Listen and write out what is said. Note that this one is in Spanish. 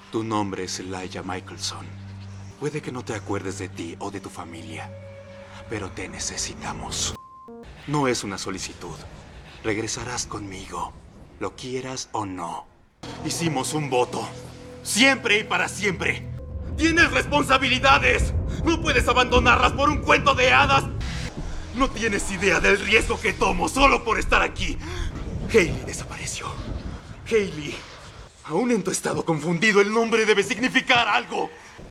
Tu nombre es Elijah Michelson. Puede que no te acuerdes de ti o de tu familia, pero te necesitamos. No es una solicitud. Regresarás conmigo, lo quieras o no. Hicimos un voto. Siempre y para siempre. ¡Tienes responsabilidades! ¡No puedes abandonarlas por un cuento de hadas! No tienes idea del riesgo que tomo solo por estar aquí. Hailey desapareció. Hailey. Aún en tu estado confundido, el nombre debe significar algo.